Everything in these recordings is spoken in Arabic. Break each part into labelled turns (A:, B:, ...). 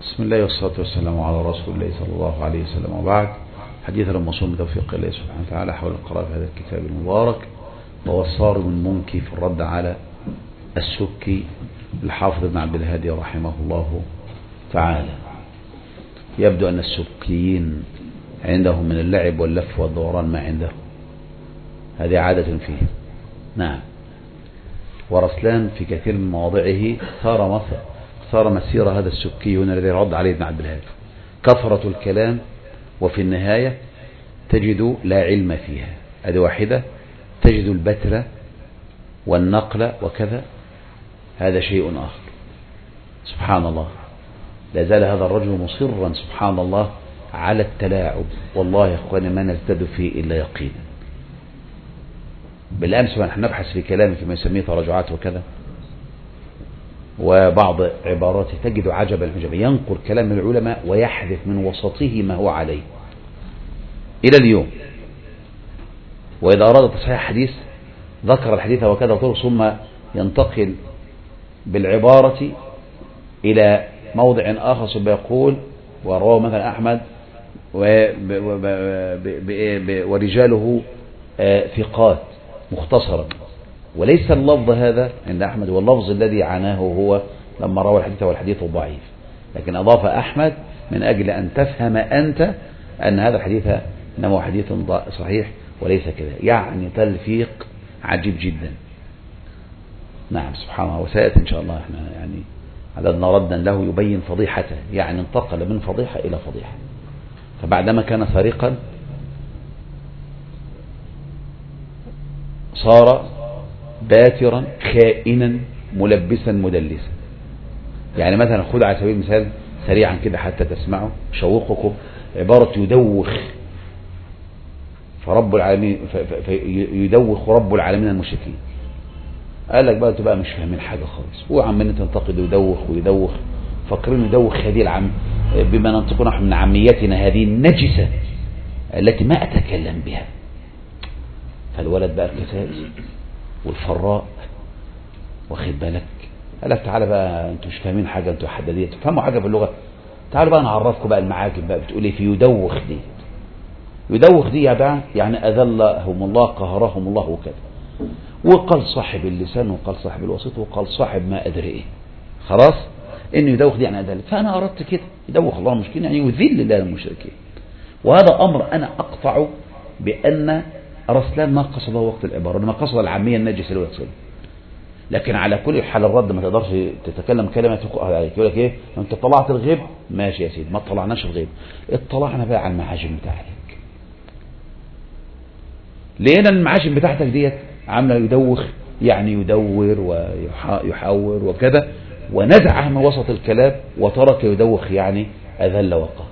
A: بسم الله والصلاة والسلام على رسول الله صلى الله عليه وسلم، وبعد. حديث الموصول بتوفيق الله سبحانه وتعالى حول القراءة في هذا الكتاب المبارك، وهو الصارم المنكي في الرد على السكي الحافظ ابن عبد الهادي رحمه الله تعالى. يبدو أن السكيين عندهم من اللعب واللف والدوران ما عندهم، هذه عادة فيه. نعم. ورسلان في كثير من مواضعه صار مسير هذا السكي هنا الذي رد عليه ابن عبد الهادي، كثرة الكلام وفي النهاية تجد لا علم فيها. هذه واحدة. تجد البتر والنقل وكذا، هذا شيء آخر. سبحان الله، لا زال هذا الرجل مصرا سبحان الله على التلاعب. والله يا اخواني ما نزداد فيه إلا يقينا. بالأمس ونحن نبحث في كلامه فيما يسميه تراجعات وكذا، وبعض عباراته تجد عجب العجب، ينقل كلام العلماء ويحذف من وسطه ما هو عليه إلى اليوم. وإذا أراد تصحيح حديث ذكر الحديث وكذا طرق، ثم ينتقل بالعبارة إلى موضع آخر ثم يقول ورواه مثلا أحمد ورجاله ثقات مختصرا، وليس اللفظ هذا عند أحمد هو اللفظ الذي عناه هو لما روى الحديث والحديث ضعيف، لكن أضاف أحمد من أجل أن تفهم أنت أن هذا الحديث إنما هو حديث صحيح وليس كذا. يعني تلفيق عجيب جدا. نعم سبحان الله. وسيأتي إن شاء الله احنا يعني عددنا ردا له يبين فضيحته، يعني انتقل من فضيحة إلى فضيحة. فبعدما كان سارقا صار باترا خائنا ملبسا مدلسا. يعني مثلا خذ على سبيل المثال سريعا كده حتى تسمعوا شوقكم عبارة يدوخ فرب العالمين يدوخ رب العالمين المشركين. قال لك بقى تبقى مش فاهمين حاجة خالص، وعمالين تنتقد يدوخ ويدوخ، فاكرين يدوخ هذه بما ننطق نحن من عاميتنا هذه النجسة التي ما أتكلم بها. فالولد بقى الكسائي والفراء واخد بالك، قال لك تعالى بقى انتوا مش فاهمين حاجة، انتوا حدادية تفهموا حاجة في اللغة، تعالوا بقى نعرفكم بقى المعاجم بقى. بتقولي في يدوخ دي، يدوخ دي يا بقى يعني أذلهم الله قهرهم الله وكذا، وقال صاحب اللسان وقال صاحب الوسط وقال صاحب ما أدري إيه. خلاص إنه يدوخ دي يعني أذل، فأنا أردت كده يدوخ الله المشركين يعني يذل الله المشركين. وهذا أمر أنا أقطع بأن رسلان ما قصده وقت العبارة، ما قصد العامية النجسة اللي يقصده. لكن على كل حال الرد ما تقدرش تتكلم كلمة تقول عليك، يقول لك ايه انت طلعت الغيب، ماشي يا سيدي، ما طلعناش الغيب، اطلعنا بقى على المعاجم بتاعتك. لقينا المعاجم بتاعتك ديت عامله يدوخ يعني يدور ويحور وكذا، ونزعه من وسط الكلام وترك يدوخ يعني اذل وقهر.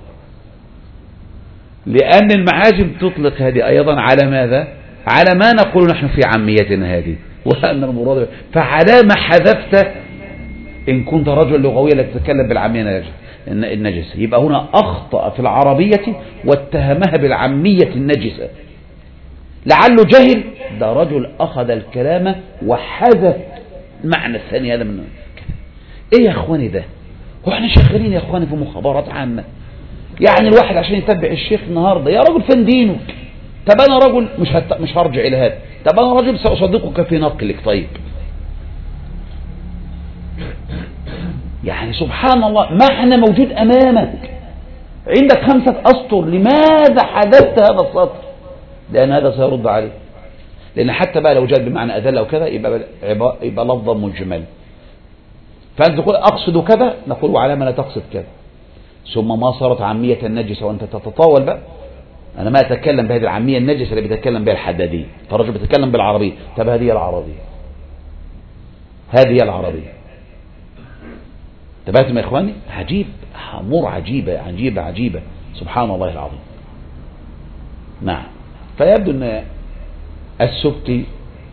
A: لأن المعاجم تطلق هذه أيضا على ماذا؟ على ما نقول نحن في عاميتنا هذه، وأن المراد فعلى ما حذفت إن كنت رجل لغويا لتتكلم بالعامية النجسة. يبقى هنا أخطأ في العربية واتهمها بالعامية النجسة، لعله جهل. ده رجل أخذ الكلام وحذف معنى الثاني هذا منه. إيه يا أخواني ده؟ هو احنا شغالين يا أخواني في مخابرات عامة؟ يعني الواحد عشان يتبع الشيخ النهاردة يا رجل فين دينك؟ طب أنا رجل مش هرجع إلى هذا، طب أنا رجل سأصدقك في نقلك. طيب يعني سبحان الله، ما احنا موجود أمامك عندك 5 أسطر، لماذا حذفت هذا السطر؟ لأن هذا سيرد عليه. لأن حتى بقى لو جاء بمعنى أذل أو كذا يبقى لفظا مجمل. فأنت تقول أقصد كذا، نقول وعلى ما لا تقصد كذا. ثم ما صارت عامية النجسة وأنت تتطاول بقى. أنا ما أتكلم بهذه العامية النجسة اللي بيتكلم بها الحدادية، الرجل بيتكلم بالعربية. طب هذه هي العربية، هذه هي العربية. تبعتم يا إخواني؟ عجيب، أمور عجيبة عجيبة عجيبة، سبحان الله العظيم. نعم. فيبدو أن السبكي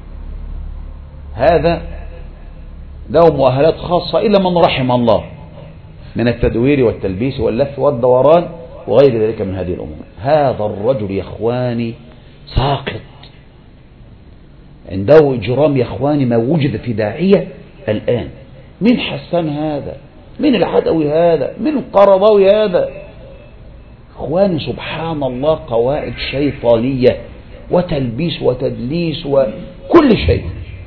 A: هذا له مؤهلات خاصة إلا من رحم الله من التدوير والتلبيس واللف والدوران وغير ذلك من هذه الأمور. هذا الرجل يا إخواني ساقط، عنده إجرام يا إخواني ما وجد في داعية الآن. من حسن هذا؟ من العدوي هذا، من القرضاوي هذا. اخواني سبحان الله، قواعد شيطانية وتلبيس وتدليس وكل شيء.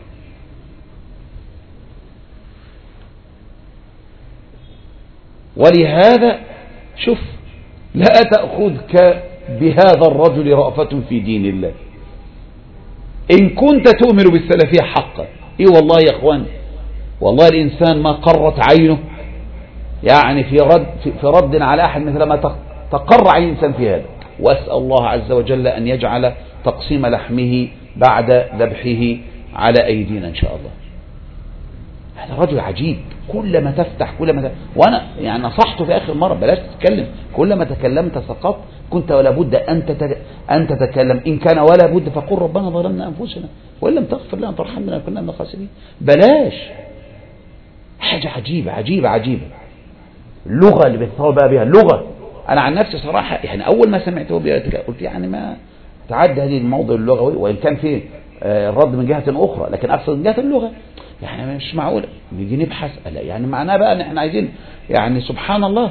A: ولهذا شوف، لا تأخذك بهذا الرجل رأفة في دين الله إن كنت تؤمن بالسلفية حقا. إيه والله يا أخوان، والله الإنسان ما قرت عينه يعني في رد على أحد مثل ما تقر عين الإنسان في هذا. وأسأل الله عز وجل أن يجعل تقسيم لحمه بعد ذبحه على أيدينا إن شاء الله. هذا رجل عجيب، كلما تفتح وأنا يعني نصحته في آخر مرة بلاش تتكلم، كلما تكلمت سقط، كنت ولا بد أن تتكلم، إن كان ولا بد فقل ربنا ظلمنا أنفسنا وإن لم تغفر لنا ترحمنا كنا من الخاسرين. بلاش، حاجة عجيبة عجيبة عجيبة. اللغة اللي بيتصور بقى بها اللغة، أنا عن نفسي صراحة يعني أول ما سمعته قلت يعني ما تعدى هذه الموضوع اللغوي، وإن كان فيه الرد من جهة أخرى، لكن أقصد من جهة اللغة يعني مش معقول نيجي نبحث يعني معناه بقى ان احنا عايزين يعني سبحان الله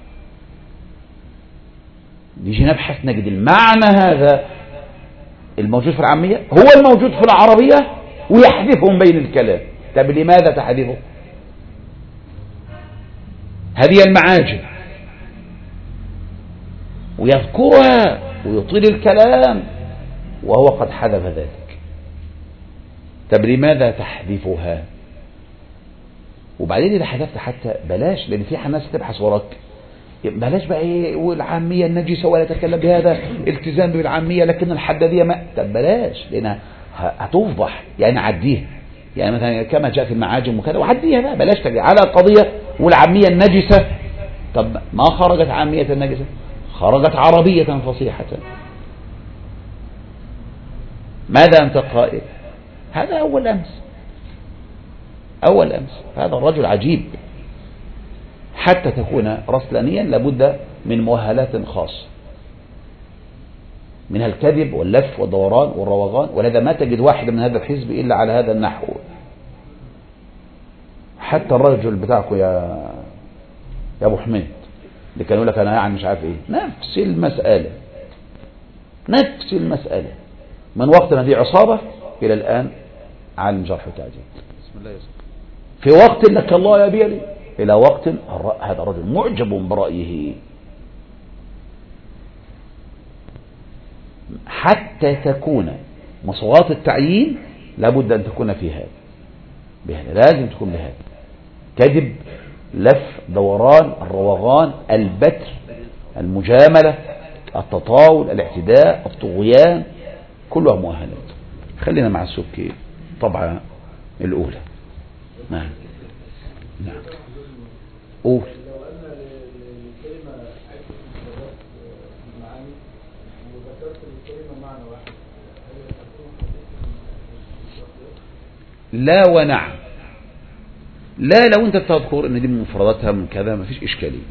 A: نيجي نبحث نجد المعنى هذا الموجود في العامية هو الموجود في العربية ويحذفهم بين الكلام. طب لماذا تحذفه؟ هذه المعاجم ويذكرها ويطيل الكلام وهو قد حذف ذلك. طب لماذا تحذفها؟ وبعدين إذا حذفت حتى بلاش، لأن في ناس تبحث وراك، بلاش بقى ايه والعامية النجسة ولا تتكلم بهذا التزام بالعامية لكن الحدادية ما. طب بلاش، لأنها هتفضح يعني عديها، يعني مثلا كما جاء في المعاجم وكذا وعديها بقى، بلاش تجي على قضية والعامية النجسة. طب ما خرجت عامية النجسة، خرجت عربية فصيحة. ماذا أنت قائل؟ هذا أول أمس هذا الرجل عجيب. حتى تكون رسلانيا لابد من مؤهلات خاصة، منها الكذب واللف والدوران والروغان، ولذا ما تجد واحد من هذا الحزب إلا على هذا النحو. حتى الرجل بتاعكم يا أبو حميد اللي كان يقول لك أنا يعني مش عارف إيه، نفس المسألة من وقت ما دي عصابة إلى الآن عالم جرح وتعديل. بسم الله يسلم. في وقت لك الله يا بيلي إلى وقت هذا الرجل معجب برأيه. حتى تكون مصوغات التعيين لابد أن تكون في هذا بهذا، لازم تكون بهذا: كذب، لف، دوران، الروغان، البتر، المجاملة، التطاول، الاعتداء، الطغيان، كلها مؤهلات. خلينا مع السبكي طبعا الأولى. نعم قول. لا ونعم. لا لو انت تذكر ان دي من مفرداتها من كذا ما فيش اشكاليه،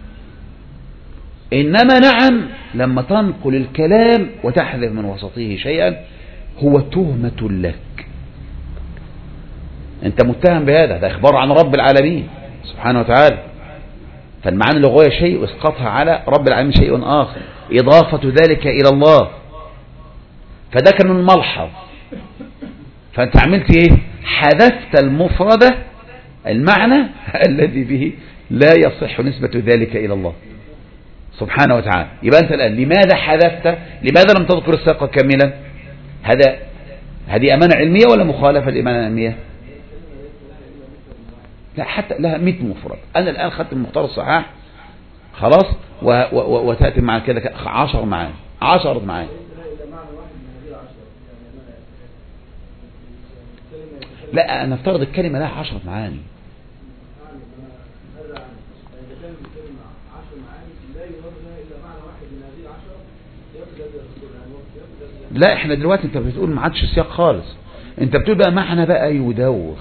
A: انما نعم لما تنقل الكلام وتحذف من وسطه شيئا هو تهمة لك، انت متهم بهذا، ده اخبار عن رب العالمين سبحانه وتعالى. فالمعاني اللغوية شيء واسقاطها على رب العالمين شيء اخر، اضافة ذلك الى الله، فده كان من ملحظ. فانت عملت ايه؟ حذفت المفردة المعنى الذي به لا يصح نسبة ذلك الى الله سبحانه وتعالى. يبقى انت الان لماذا حذفت؟ لماذا لم تذكر السياق كاملا؟ هذه امانة علمية ولا مخالفة للامانة العلمية؟ لا، حتى لها 100 مفرد. انا الان خدت المختار الصحاح خلاص وتأتي مع كده 10 معاني 10 معاني. لا انا افترض الكلمة لها 10 معاني. لا احنا دلوقتي انت بتقول ما عادش سياق خالص، انت بتقول بقى معنى بقى يدور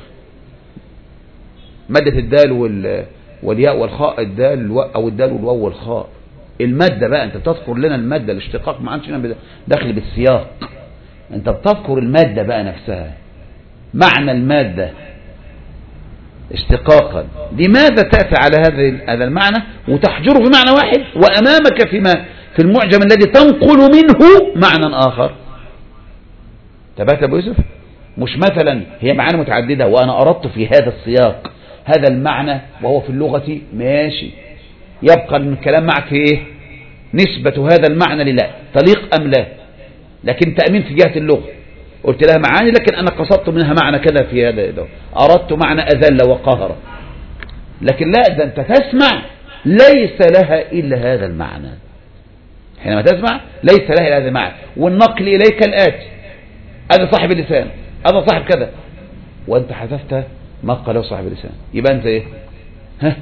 A: مادة الدال والياء والخاء، الدال او الدال والواو والخاء، المادة بقى انت بتذكر لنا المادة، الاشتقاق ما عادش داخل بالسياق، انت بتذكر المادة بقى نفسها، معنى المادة. اشتقاقا. لماذا تأتي على هذا المعنى وتحجره في معنى واحد، وأمامك في المعجم الذي تنقل منه معنى آخر؟ تبعت أبو يوسف؟ مش مثلا هي معاني متعددة وأنا أردت في هذا السياق هذا المعنى وهو في اللغة ماشي، يبقى الكلام معك في إيه؟ نسبة هذا المعنى لله تليق أم لا، لكن تأمين في جهة اللغة قلت لها معاني، لكن أنا قصدت منها معنى كذا في هذا، أردت معنى أذل وقهر، لكن لا، ده أنت تسمع ليس لها إلا هذا المعنى. حينما تسمع ليس لها إلا هذا المعنى، والنقل إليك الآتي، أنا صاحب اللسان، أنا صاحب كذا، وأنت حذفت ما قاله صاحب اللسان، يبقى أنت إيه؟ ها؟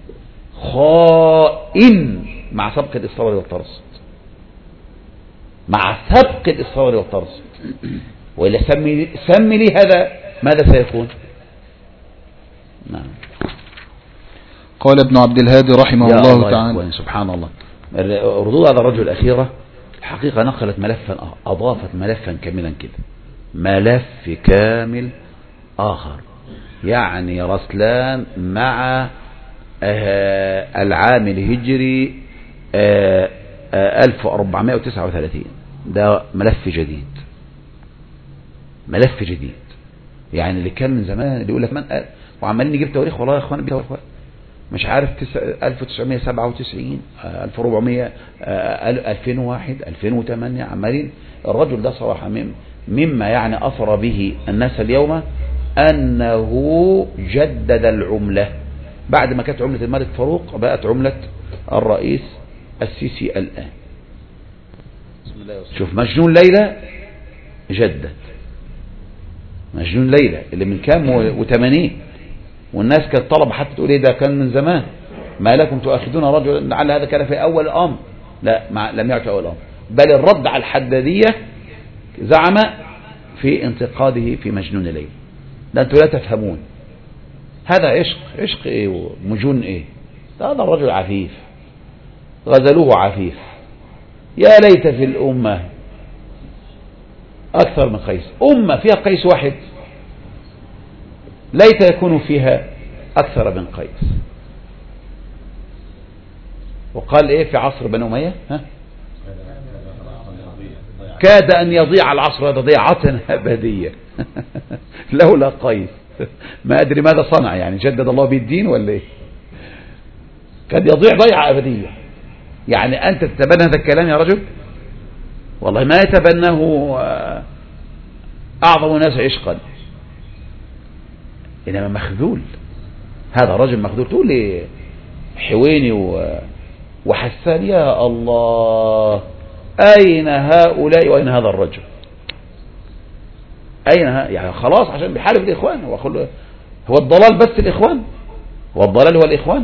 A: خائن مع سبق الإصرار والترصد، مع سبق الإصرار والترصد. وإلا سمي لي هذا ماذا سيكون؟ نعم.
B: قال ابن عبد الهادي رحمه الله تعالى.
A: سبحان الله، ردود على الرجل الأخيرة الحقيقة نقلت ملفا، أضافت ملفا كاملا كده، ملف كامل آخر، يعني رسلان مع العام الهجري 1439، ده ملف جديد، ملف جديد. يعني اللي كان من زمان اللي يقول لك من قال وعمالين نجيب تواريخ، والله يا اخوان بيجيب تواريخ مش عارف 1997 1400 2001 2008 عمالين. الرجل ده صراحة مما يعني أثر به الناس اليوم أنه جدد العملة بعد ما كانت عملة الملك فاروق بقت عملة الرئيس السيسي الآن. شوف مجنون ليلى جدد، مجنون ليلى اللي من كام و80، والناس كانت طلب حتى تقول ايه ده كان من زمان، ما لكم تؤاخذون رجلا لعل هذا كان في اول الامر، لا لم يعد في اول الامر، بل الرد على الحدادية زعم في انتقاده في مجنون ليلى. ده انتم لا تفهمون، هذا عشق ايه ومجون ايه، هذا الرجل عفيف غزلوه عفيف، يا ليت في الأمة أكثر من قيس، أمة فيها قيس واحد ليت يكون فيها أكثر من قيس. وقال إيه في عصر بني أمية؟ كاد أن يضيع العصر هذا ضيعة أبدية لولا قيس، ما أدري ماذا صنع، يعني جدد الله بالدين ولا إيه؟ كاد يضيع ضيعة أبدية. يعني أنت تتبنى هذا الكلام يا رجل؟ والله ما يتبناه أعظم الناس عشقا، إنما مخذول، هذا رجل مخذول. تقول لي حويني وحسان، يا الله أين هؤلاء وأين هذا الرجل؟ أين يعني خلاص عشان بيحارب الإخوان، هو الضلال بس الإخوان، هو الضلال هو الإخوان.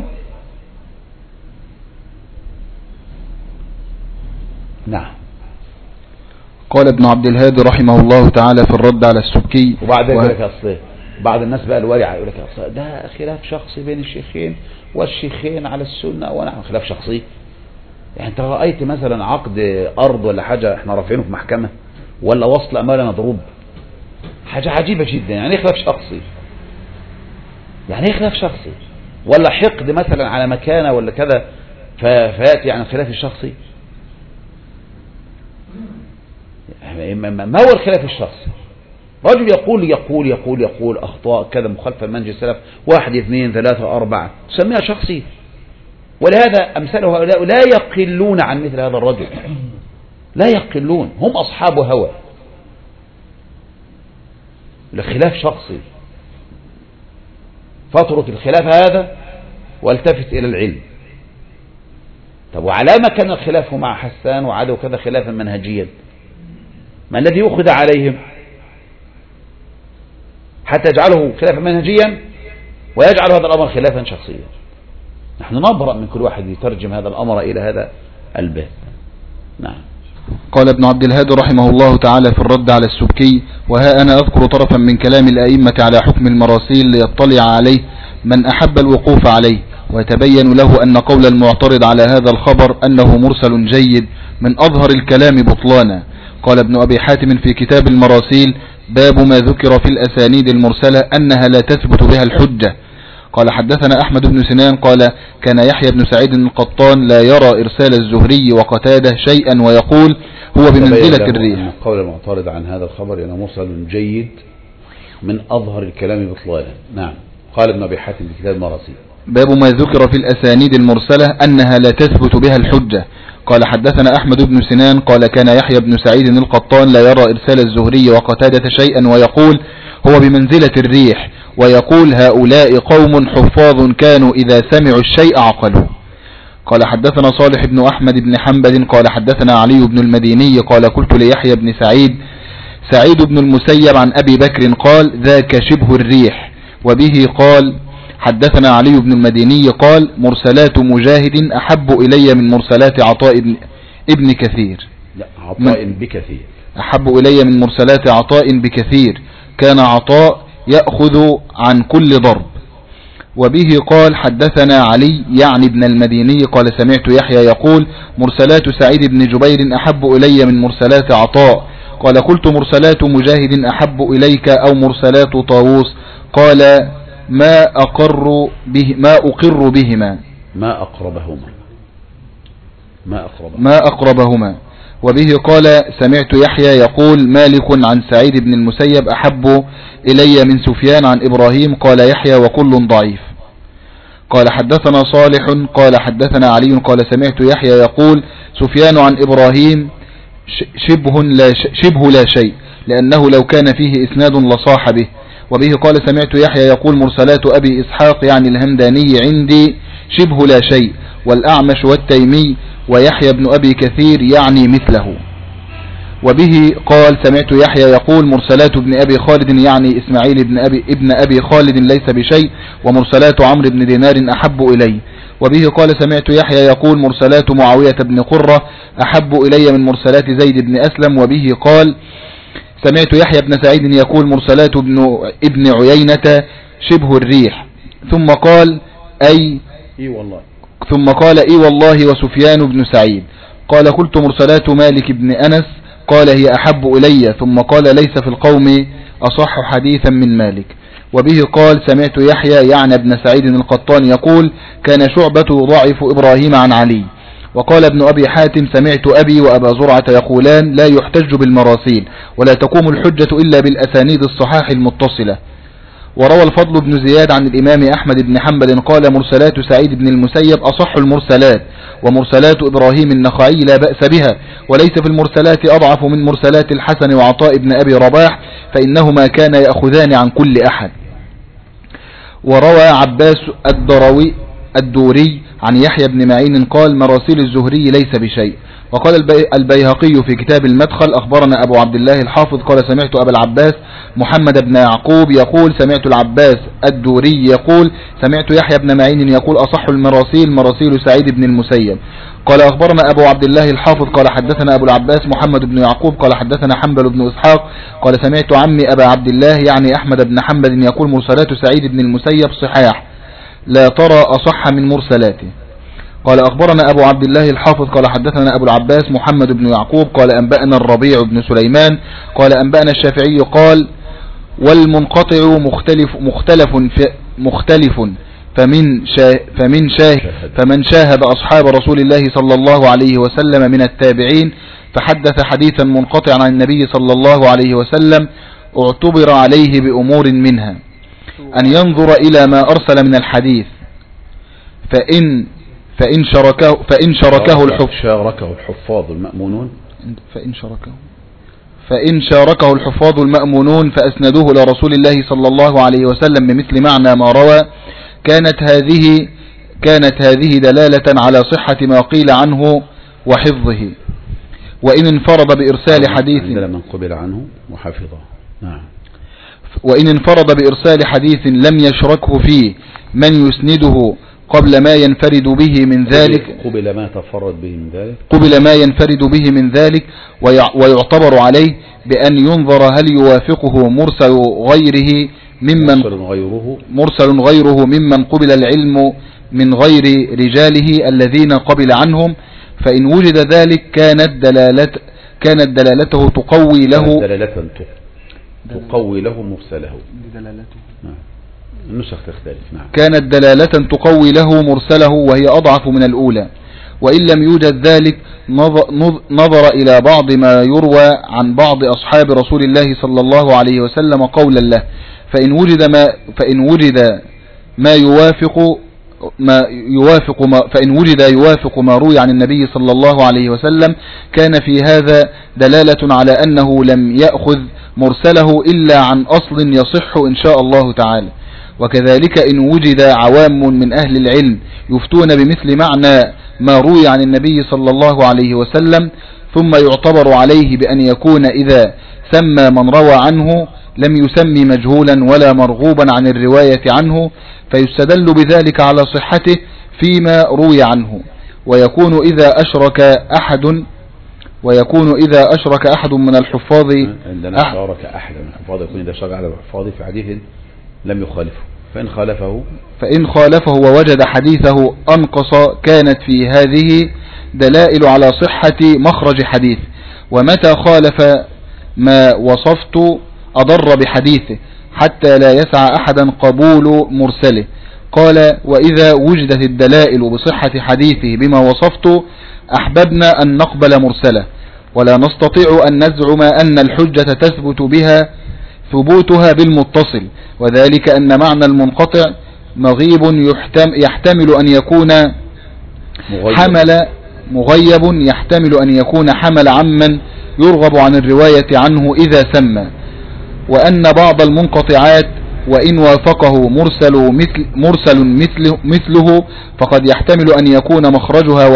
A: نعم.
B: قال ابن عبد الهادي رحمه الله تعالى في الرد على السبكي،
A: وبعد ذلك يقول لك بعض الناس بقى الورعة يقول لك ده خلاف شخصي بين الشيخين والشيخين على السنة، ونحن خلاف شخصي. يعني انت رأيت مثلا عقد أرض ولا حاجة احنا رافعينه في محكمة، ولا وصل أمال مضروب، حاجة عجيبة جدا. يعني ايه خلاف شخصي؟ يعني ايه خلاف شخصي؟ ولا حقد مثلا على مكانة ولا كذا فيأتي يعني الخلاف الشخصي؟ ما هو الخلاف الشخصي؟ رجل يقول أخطاء كذا مخالفة لمنهج السلف 1 2 3 4 تسميها شخصي. ولهذا أمثاله هؤلاء لا يقلون عن مثل هذا الرجل، لا يقلون، هم أصحاب هوى. الخلاف شخصي، فاترك الخلاف هذا والتفت إلى العلم. طب وعلى ما كان الخلاف مع حسان وعدو كذا خلافا منهجيا، ما الذي يؤخذ عليهم حتى يجعله خلافا منهجيا ويجعل هذا الأمر خلافا شخصيا؟ نحن نبرأ من كل واحد يترجم هذا الأمر إلى هذا الباب. نعم.
B: قال ابن عبد الهادي رحمه الله تعالى في الرد على السبكي: وها أنا أذكر طرفا من كلام الأئمة على حكم المراسيل ليطلع عليه من أحب الوقوف عليه، ويتبين له أن قول المعترض على هذا الخبر أنه مرسل جيد من أظهر الكلام بطلانا. قال ابن أبي حاتم في كتاب المراسيل: باب ما ذكر في الأسانيد المرسلة أنها لا تثبت بها الحجة. قال حدثنا أحمد بن سنان قال كان يحيى بن سعيد القطان لا يرى إرسال الزهري وقتاده شيئا ويقول هو بمنزلة الريح.
A: قول المعترض عن هذا الخبر أنه مرسل جيد من أظهر الكلام بطلالا. نعم. قال ابن أبي حاتم في كتاب المراسيل
B: باب ما ذكر في الأسانيد المرسلة أنها لا تثبت بها الحجة. قال حدثنا أحمد بن سنان قال كان يحيى بن سعيد القطان لا يرى إرسال الزهري وقتادة شيئا ويقول هو بمنزلة الريح، ويقول هؤلاء قوم حفاظ كانوا إذا سمعوا الشيء عقلوا. قال حدثنا صالح بن أحمد بن حنبل قال حدثنا علي بن المديني قال قلت ليحيى بن سعيد بن المسيب عن أبي بكر قال ذاك شبه الريح. وبه قال حدثنا علي بن المديني قال مرسلات مجاهد أحب إلي من مرسلات عطاء ابن كثير.
A: لا، عطاء بكثير.
B: أحب إلي من مرسلات عطاء بكثير، كان عطاء يأخذ عن كل ضرب. وبه قال حدثنا علي يعني ابن المديني قال سمعت يحيى يقول مرسلات سعيد بن جبير أحب إلي من مرسلات عطاء. قال قلت مرسلات مجاهد أحب إليك أو مرسلات طاووس؟ قال ما أقر بهما ما أقربهما. وبه قال سمعت يحيى يقول مالك عن سعيد بن المسيب أحب إلي من سفيان عن إبراهيم. قال يحيى وكل ضعيف. قال حدثنا صالح قال حدثنا علي قال سمعت يحيى يقول سفيان عن إبراهيم شبه لا شيء، لأنه لو كان فيه إسناد لصاح به. وبه قال سمعت يحيى يقول مرسلات أبي إسحاق يعني الهمداني عندي شبه لا شيء، والأعمش والتيمي ويحيى بن أبي كثير يعني مثله. وبه قال سمعت يحيى يقول مرسلات ابن أبي خالد يعني إسماعيل ابن أبي خالد ليس بشيء، ومرسلات عمرو بن دينار أحب إلي. وبه قال سمعت يحيى يقول مرسلات معاوية بن قرة أحب إلي من مرسلات زيد بن أسلم. وبه قال سمعت يحيى بن سعيد يقول مرسلات ابن عيينة شبه الريح. ثم قال إي والله وسفيان بن سعيد. قال قلت مرسلات مالك بن أنس؟ قال هي أحب إلي. ثم قال ليس في القوم أصح حديثا من مالك. وبه قال سمعت يحيى يعني ابن سعيد القطان يقول كان شعبة يضاعف إبراهيم عن علي. وقال ابن أبي حاتم سمعت أبي وأبا زرعة يقولان لا يحتج بالمراسيل ولا تقوم الحجة إلا بالأسانيد الصحاح المتصلة. وروى الفضل بن زياد عن الإمام أحمد بن حنبل قال مرسلات سعيد بن المسيب أصح المرسلات، ومرسلات إبراهيم النخعي لا بأس بها، وليس في المرسلات أضعف من مرسلات الحسن وعطاء بن أبي رباح، فإنهما كان يأخذان عن كل أحد. وروى عباس الدوري عن يحيى بن معين قال مراسيل الزهري ليس بشيء. وقال البيهقي في كتاب المدخل أخبرنا أبو عبد الله الحافظ قال سمعت أبا العباس محمد بن يعقوب يقول سمعت العباس الدوري يقول سمعت يحيى بن معين يقول أصح المراسيل مراسيل سعيد بن المسيب. قال أخبرنا أبو عبد الله الحافظ قال حدثنا أبو العباس محمد بن يعقوب قال حدثنا حنبل بن إسحاق قال سمعت عمي أبا عبد الله يعني أحمد بن حنبل يقول مرسلات سعيد بن المسيب صحاح لا ترى أصح من مرسلاته. قال أخبرنا أبو عبد الله الحافظ قال حدثنا أبو العباس محمد بن يعقوب قال أنبأنا الربيع بن سليمان قال أنبأنا الشافعي قال والمنقطع مختلف فمن شاهد أصحاب رسول الله صلى الله عليه وسلم من التابعين فحدث حديثا منقطعا عن النبي صلى الله عليه وسلم اعتبر عليه بأمور منها أن ينظر إلى ما أرسل من الحديث فإن شاركه
A: الحفاظ المأمونون
B: فإن شاركه الحفاظ المأمونون فأسندوه إلى رسول الله صلى الله عليه وسلم بمثل معنى ما روى كانت هذه دلالة على صحة ما قيل عنه وحفظه. وإن انفرد بإرسال حديث
A: من قبل عنه وحفظه. نعم.
B: وإن انفرد بإرسال حديث لم يشركه فيه من يسنده قبل ما ينفرد به من ذلك ويعتبر عليه بأن ينظر هل يوافقه مرسل غيره ممن قبل العلم من غير رجاله الذين قبل عنهم. فإن وجد ذلك كانت دلالته تقوي له
A: تقوي له مرسله. النسخ تختلف. نعم.
B: كانت دلالة تقوي له مرسله وهي أضعف من الأولى. وإن لم يوجد ذلك نظر إلى بعض ما يروى عن بعض أصحاب رسول الله صلى الله عليه وسلم قولا له، فإن وجد يوافق ما روي عن النبي صلى الله عليه وسلم كان في هذا دلالة على أنه لم يأخذ مرسله إلا عن أصل يصح إن شاء الله تعالى. وكذلك إن وجد عوام من أهل العلم يفتون بمثل معنى ما روي عن النبي صلى الله عليه وسلم ثم يعتبر عليه بأن يكون إذا سمى من روى عنه لم يسمي مجهولا ولا مرغوبا عن الرواية عنه، فيستدل بذلك على صحته فيما روي عنه. ويكون إذا أشرك أحد من الحفاظ
A: عندنا شارك أحد من الحفاظ يكون إذا شرك أحد من الحفاظ في حديث لم يخالفه، فإن خالفه ووجد حديثه أنقص كانت في هذه دلائل على صحة مخرج حديث. ومتى خالف ما وصفت أضر بحديثه حتى لا يسعى أحدا قبول مرسله. قال: وإذا وجدت الدلائل بصحة حديثه بما وصفت أحببنا أن نقبل مرسله، ولا نستطيع أن نزعم أن الحجة تثبت بها ثبوتها بالمتصل، وذلك أن معنى المنقطع مغيب يحتمل أن يكون حمل عمن يرغب عن الرواية عنه إذا سمى. وأن بعض المنقطعات وإن وافقه مرسل مثله فقد يحتمل أن يكون مخرجهما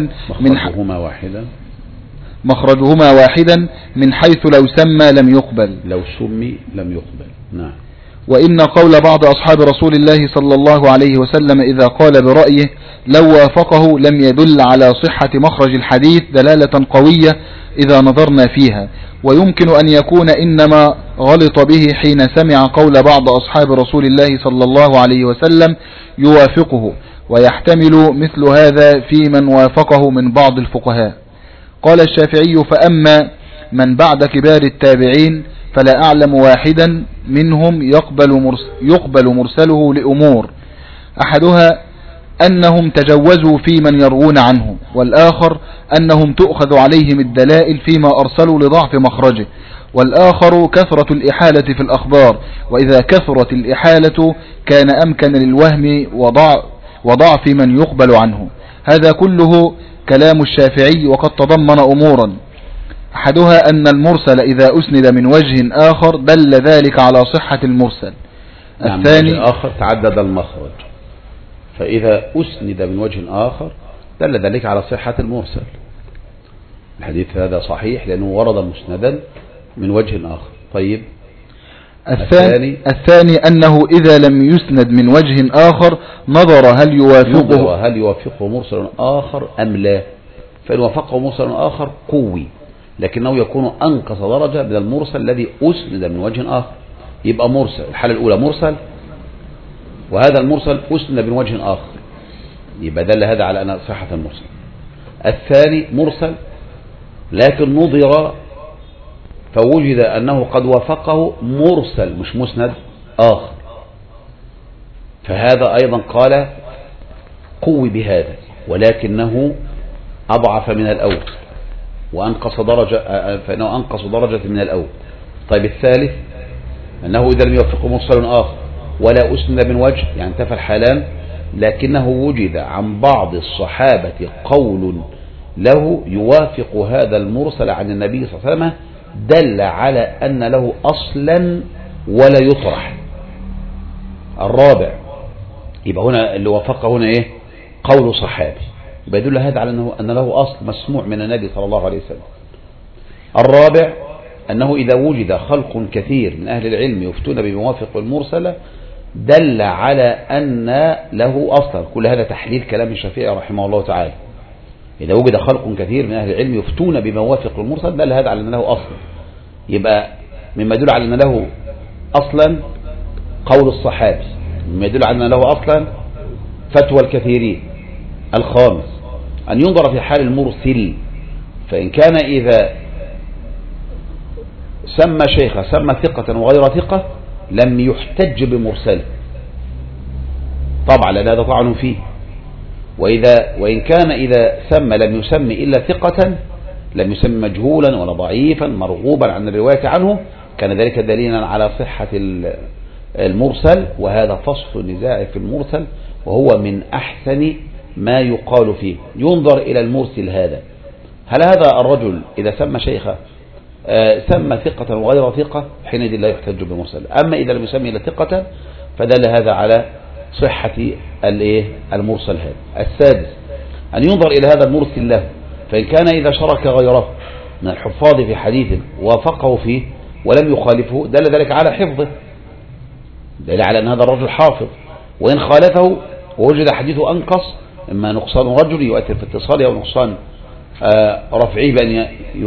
A: واحدا من حيث لو سمى لم يقبل. نعم.
B: وإن قول بعض أصحاب رسول الله صلى الله عليه وسلم إذا قال برأيه لو وافقه لم يدل على صحة مخرج الحديث دلالة قوية إذا نظرنا فيها. ويمكن أن يكون إنما غلط به حين سمع قول بعض أصحاب رسول الله صلى الله عليه وسلم يوافقه، ويحتمل مثل هذا في من وافقه من بعض الفقهاء. قال الشافعي: فأما من بعد كبار التابعين فلا أعلم واحدا منهم يقبل مرسله لأمور، أحدها أنهم تجوزوا في من يروون عنه، والآخر أنهم تؤخذ عليهم الدلائل فيما أرسلوا لضعف مخرجه، والآخر كثرة الإحالة في الأخبار، وإذا كثرت الإحالة كان أمكن للوهم وضعف من يقبل عنه. هذا كله كلام الشافعي، وقد تضمن أمورا، أحدها أن المرسل إذا أسند من وجه آخر دل ذلك على صحة المرسل.
A: الثاني آخر تعدد المخرج، فإذا أسند من وجه آخر دل ذلك على صحة المرسل. الحديث هذا صحيح لأنه ورد مسندا من وجه آخر. طيب.
B: الثاني أنه إذا لم يسند من وجه آخر نظر هل
A: يوافقه مرسل آخر أم لا، فإن وافقه مرسل آخر قوي، لكنه يكون أنقص درجة من المرسل الذي أسند من وجه آخر. يبقى مرسل، الحالة الأولى مرسل، وهذا المرسل أسند من وجه آخر، يبقى دل هذا على أن صحة المرسل. الثاني مرسل لكن نظر فوجد أنه قد وافقه مرسل مش مسند آخر، فهذا أيضا قال قوي بهذا، ولكنه أضعف من الأول وأنقص درجة، فإنه أنقص درجة من الأول. طيب. الثالث أنه إذا لم يوافقه مرسل آخر ولا أسند من وجه، يعني انتفى الحالان، لكنه وجد عن بعض الصحابة قول له يوافق هذا المرسل عن النبي صلى الله عليه وسلم، دل على أن له أصلا ولا يطرح. الرابع يبقى هنا اللي وافقه هنا إيه؟ قول صحابي، يبقى يدل هذا على أن له أصل مسموع من النبي صلى الله عليه وسلم. الرابع أنه إذا وجد خلق كثير من أهل العلم يفتون بموافق المرسل دل على أن له أصلا. كل هذا تحليل كلام الشافعي رحمه الله تعالى. إذا وجد خلق كثير من أهل العلم يفتون بموافق المرسل دل هذا على أن له أصلا، يبقى مما يدل على أن له أصلا قول الصحابي، مما يدل على أن له أصلا فتوى الكثيرين. الخامس أن ينظر في حال المرسل، فإن كان إذا سمى شيخا سمى ثقة وغير ثقة لم يحتج بمرسله، طبعا لأن هذا طعن فيه. وإن كان إذا سمى لم يسمي إلا ثقة، لم يسمي مجهولا ولا ضعيفا مرغوبا عن الرواية عنه، كان ذلك دليلا على صحة المرسل. وهذا فصل النزاع في المرسل، وهو من أحسن ما يقال فيه. ينظر إلى المرسل هذا، هل هذا الرجل إذا سمى شيخه سمى ثقة وغير ثقة، حينئذ لا يحتج بمرسل. أما إذا لم يسمي إلا ثقة فدل هذا على صحة المرسل هذا. السادس أن ينظر إلى هذا المرسل له، فإن كان إذا شرك غيره من الحفاظ في حديث وافقه فيه ولم يخالفه دل ذلك على حفظه، دل على أن هذا الرجل حافظ. وإن خالفه ووجد حديثه أنقص، إما نقصان رجل يؤثر في اتصاله أو نقصان رفعه بأن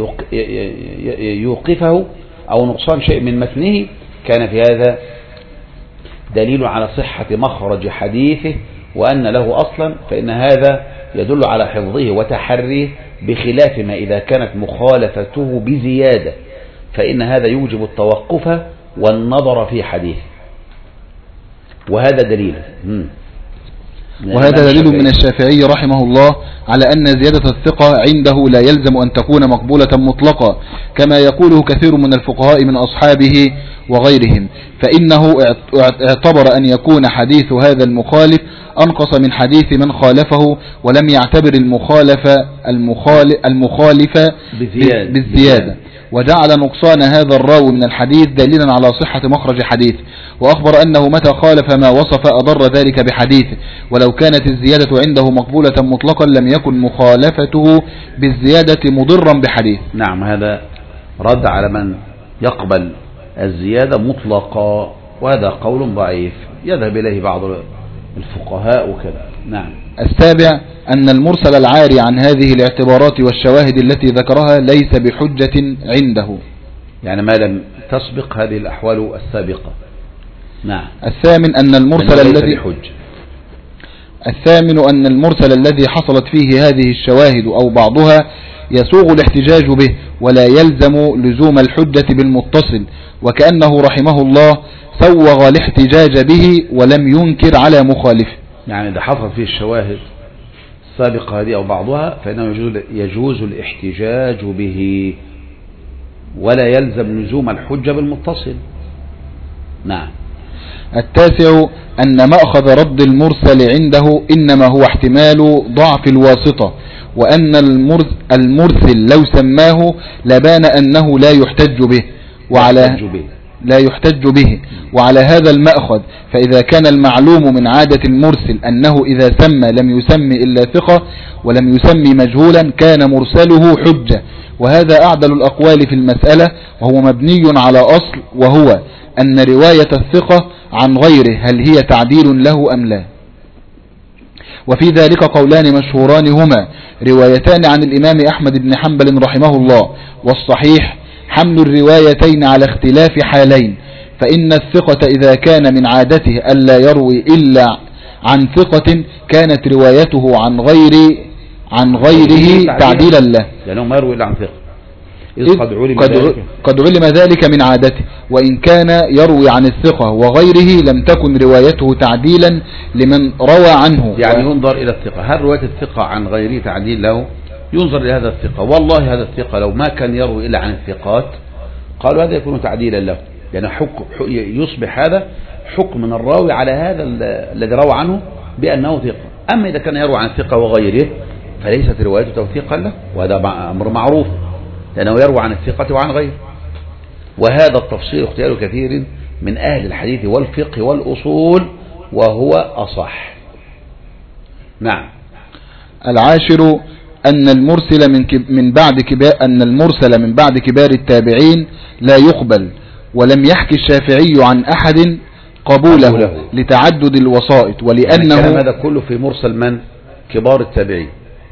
A: يوقفه أو نقصان شيء من متنه، كان في هذا دليل على صحة مخرج حديثه وأن له أصلا، فإن هذا يدل على حفظه وتحريه، بخلاف ما إذا كانت مخالفته بزيادة، فإن هذا يوجب التوقف والنظر في حديثه. وهذا دليل
B: من الشافعي رحمه الله على أن زيادة الثقة عنده لا يلزم أن تكون مقبولة مطلقة، كما يقوله كثير من الفقهاء من أصحابه وغيرهم، فإنه اعتبر أن يكون حديث هذا المخالف أنقص من حديث من خالفه، ولم يعتبر المخالف بالزيادة، وجعل نقصان هذا الراوي من الحديث دليلا على صحة مخرج حديث، وأخبر أنه متى خالف ما وصف أضر ذلك بحديثه، ولو كانت الزيادة عنده مقبولة مطلقا لم يكن مخالفته بالزيادة مضرا بحديث.
A: نعم، هذا رد على من يقبل الزيادة مطلقا، وهذا قول ضعيف يذهب إليه بعض الفقهاء وكذا. نعم.
B: السابع أن المرسل العاري عن هذه الاعتبارات والشواهد التي ذكرها ليس بحجة عنده،
A: يعني ما لم تسبق هذه الأحوال السابقة. نعم.
B: الثامن أن المرسل الذي حصلت فيه هذه الشواهد أو بعضها يسوغ الاحتجاج به، ولا يلزم لزوم الحجة بالمتصل، وكأنه رحمه الله سوغ الاحتجاج به ولم ينكر على مخالفه.
A: يعني إذا حصل فيه الشواهد السابقة هذه أو بعضها فإنه يجوز الاحتجاج به، ولا يلزم لزوم الحجة بالمتصل. نعم.
B: التاسع أن مأخذ رد المرسل عنده إنما هو احتمال ضعف الواسطة، وأن المرسل لو سماه لبان أنه لا يحتج به وعلى هذا المأخذ، فإذا كان المعلوم من عادة المرسل أنه إذا سمى لم يسمي إلا ثقة ولم يسمي مجهولا كان مرسله حجة، وهذا أعدل الأقوال في المسألة، وهو مبني على أصل، وهو أن رواية الثقة عن غيره هل هي تعديل له أم لا. وفي ذلك قولان مشهوران هما روايتان عن الإمام أحمد بن حنبل رحمه الله، والصحيح حمل الروايتين على اختلاف حالين، فإن الثقة إذا كان من عادته ألا يروي إلا عن ثقة كانت روايته عن غيره تعديلا له،
A: لأنه ما يروي إلا عن ثقة،
B: قد علم ذلك من عادته، وإن كان يروي عن الثقة وغيره لم تكن روايته تعديلا لمن روى عنه.
A: يعني ينظر إلى الثقة، هل رواية الثقة عن غيره تعديل له؟ ينظر لهذا الثقة، والله هذا الثقة لو ما كان يروي إلا عن الثقات قالوا هذا يكون تعديلا له، لأن يصبح هذا حكم من الراوي على هذا الذي روى عنه بأنه ثقة. أما إذا كان يروي عن الثقة وغيره فليست روايته توثيقا له، وهذا أمر معروف، لأنه يروي عن الثقة وعن غيره. وهذا التفصيل اختيار كثير من أهل الحديث والفقه والأصول، وهو أصح. نعم.
B: العاشر أن المرسل من بعد كبار التابعين لا يقبل، ولم يحكي الشافعي عن أحد قبوله لتعدد الوسائط، ولأنه
A: يعني هذا كله في مرسل من كبار التابعين،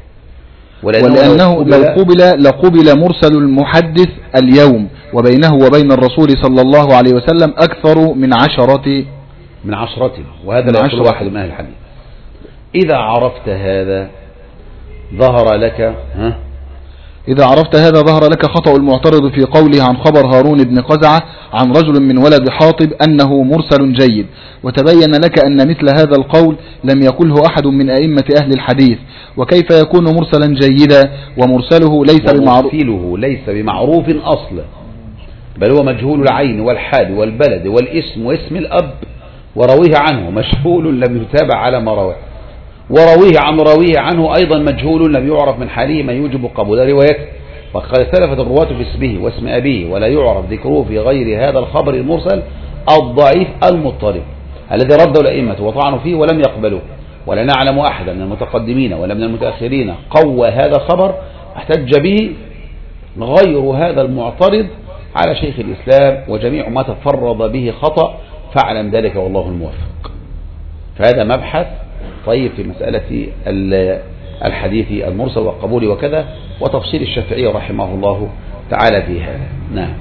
B: ولأنه لو قبل مرسل المحدث اليوم وبينه وبين الرسول صلى الله عليه وسلم أكثر من عشرة،
A: وهذا لا يقول واحد من أهل الحديث. إذا عرفت هذا ظهر لك
B: إذا عرفت هذا ظهر لك خطأ المعترض في قوله عن خبر هارون بن قزعة عن رجل من ولد حاطب أنه مرسل جيد، وتبين لك أن مثل هذا القول لم يقله أحد من أئمة أهل الحديث، وكيف يكون مرسلا جيدا ومرسله
A: ليس بمعروف أصلا، بل هو مجهول العين والحال والبلد والاسم واسم الأب، ورويه عنه مجهول لم يتابع على ما رواه، ورويه عنه أيضا مجهول لم يعرف من حاله ما يوجب قبول روايته، وقد اختلفت الرواة في اسمه واسم أبيه، ولا يعرف ذكره في غير هذا الخبر المرسل الضعيف المضطرب الذي رده الأئمة وطعنوا فيه ولم يقبلوه، ولا نعلم أحدا من المتقدمين ولا من المتأخرين قوى هذا الخبر احتج به غير هذا المعترض على شيخ الإسلام، وجميع ما تفرض به خطأ، فاعلم ذلك والله الموفق. فهذا مبحث طيب في مسألة الحديث المرسل والقبول وكذا، وتفصيل الشافعي رحمه الله تعالى في هذا. نعم.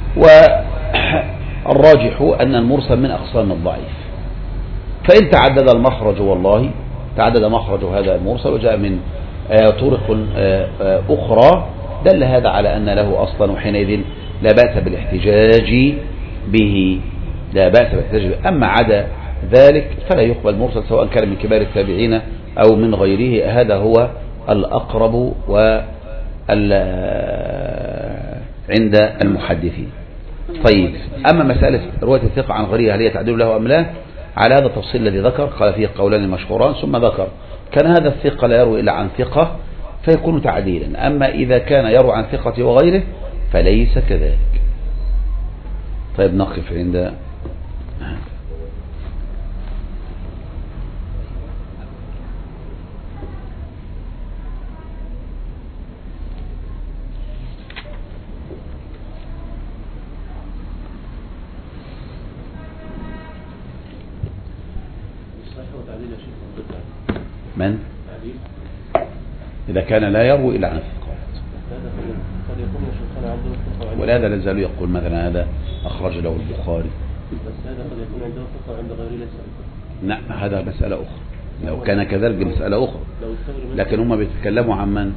A: والراجح أن المرسل من أقسام الضعيف، فإن تعدد المخرج، والله تعدد مخرج هذا المرسل وجاء من طرق أخرى، دل هذا على أن له أصلا، وحينئذ لا بأس بالاحتجاج به، لا بأس بالاحتجاج به. أما عدا ذلك فلا يقبل مرسل، سواء كان من كبار التابعين أو من غيره، هذا هو الأقرب عند المحدثين. طيب، أما مسألة رواية الثقة عن غيره هل هي تعديل له أم لا، على هذا التفصيل الذي ذكر قال فيه قولان مشهوران، ثم ذكر كان هذا الثقة لا يروي إلا عن ثقة فيكون تعديلا، أما إذا كان يروي عن ثقة وغيره فليس كذلك. طيب، نقف عند من إذا كان لا يروي إلا عن الثقات، ولهذا لا زالوا يقول مثلا هذا أخرج له البخاري،
C: بس هذا قد يكون عنده ثقة عند غيره ليس.
A: نعم، هذا مسألة أخرى، لو كان كذلك مسألة أخرى، لكن هم بيتكلموا عن من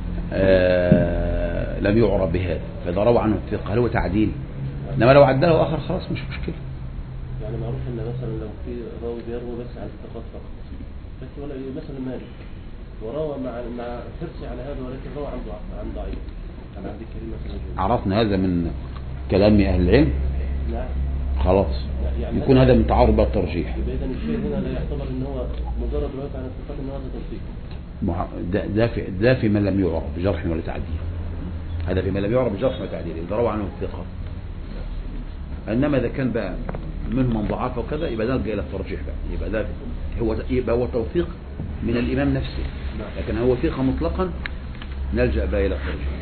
A: لم يعرف بهذا، فإذا روى عنه الثقة هل هو تعديل؟ إنما لو عدله آخر خلاص مش مشكلة.
C: يعني معروف إن مثلا لو في راوي بيروي بس عن الثقات فقط، لكن ولا مثلا مالك وروى مع حرصي على هذا، ولكن روى عن ضعيف، عن عبد الكريم مثلا.
A: عرفنا هذا من كلام أهل العلم.
C: نعم.
A: خلاص، يعني يكون هذا من تعارض الترجيح.
C: يبقى إذا الشيء هنا لا يعتبر إن هو مجرد رواية عن الثقات، إن هذا تصديق.
A: ده في من لم يعرف بجرح ولا تعديل، هذا في من لم يعرف بجرح ولا تعديل إذا روى عنه الثقة. إنما إذا كان بقى منهم من ضعف وكذا يبقى ده إلى الترجيح بقى، يبقى هو توثيق من الإمام نفسه، لكن هو ثقة مطلقا نلجأ بقى إلى الترجيح.